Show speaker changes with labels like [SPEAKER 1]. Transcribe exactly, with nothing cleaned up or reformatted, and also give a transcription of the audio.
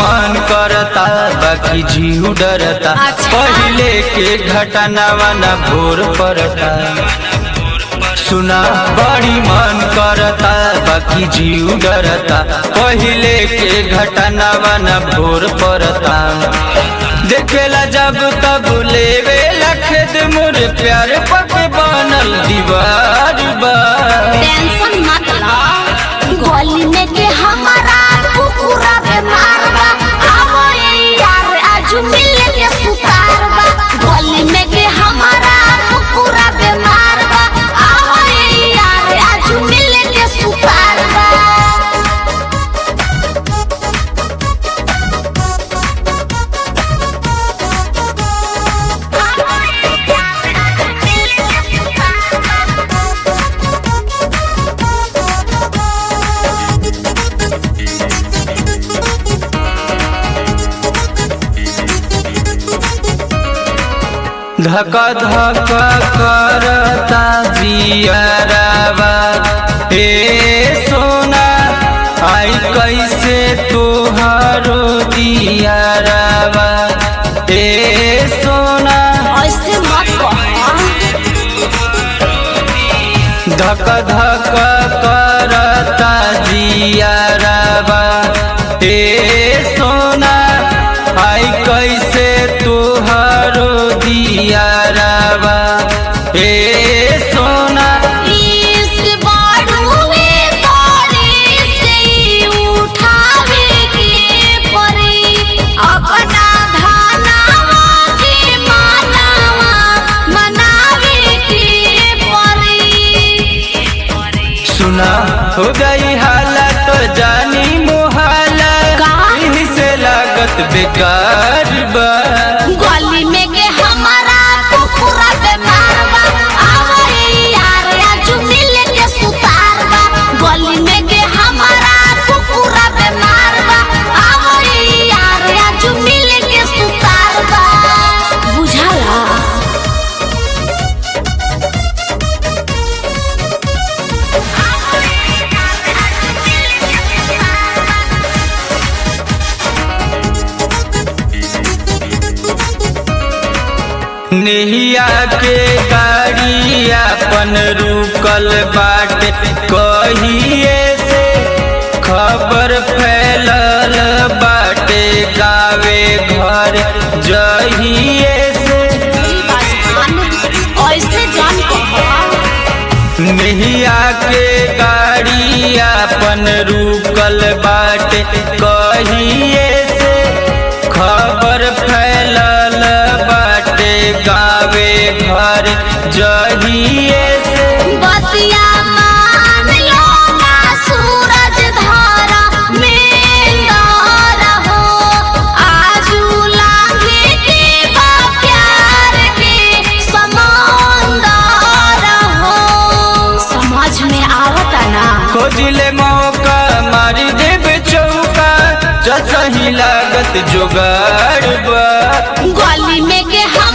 [SPEAKER 1] मन करता बाकी जीव डरता। पहले के घटनावा न भोर पड़ता। सुना बड़ी मन करता बाकी जीव डरता। पहले के घटनावा न भोर पड़ता। देखेला जब तब लेवे लखेद मोर प्यार पक बनल दीवार बा।
[SPEAKER 2] टेंशन मत ला गली में के हमारा कुकुरा बीमार बा। आवो यार आज मिल के सुतार बा। गली में के हमारा कुकुरा बीमार बा। आवो यार आज मिल के सुतार बा।
[SPEAKER 1] धक धक करता जियरवा हे सोना आई कैसे तोहारो दियरवा हे सोना।
[SPEAKER 2] ऐसे मत कह
[SPEAKER 1] धक धक करता जियरवा हे सोना आई कैसे तोहारो दियरवा हे सोना।
[SPEAKER 2] इस बाड़ूए तोरे से उठावे के परी अपना धनवा के मानवा मनावे के परी।
[SPEAKER 1] सुना हो गई हालत जानी मोहाला इन्हीं से लागत बेकार बा।
[SPEAKER 2] गली में के हमारा कुकुरा बीमार बा। आवो यार आज मिल के सुतार बा। गली में के हमारा कुकुरा बीमार बा। आवो यार आज मिल के सुतार बा। बुझाला
[SPEAKER 1] नेहिया के गाड़ी अपन रुकल बाटे कहिए से खबर फैलल बाटे गावे घर जहिए से।
[SPEAKER 2] ऐसे जान
[SPEAKER 1] नेहिया के गाड़ी अपन रुकल बाटे कहिए से खबर फैलल बाटे गावे घर जहिए से।
[SPEAKER 2] बतिया मान लो ना सूरज धारा में ना हो। आजू लागे के बा प्यार के समंदर हो। समझ में आवता ना
[SPEAKER 1] खोजले मौका मारी देव चौका जसही लागत जोगाड़ बा।
[SPEAKER 2] गली में के हम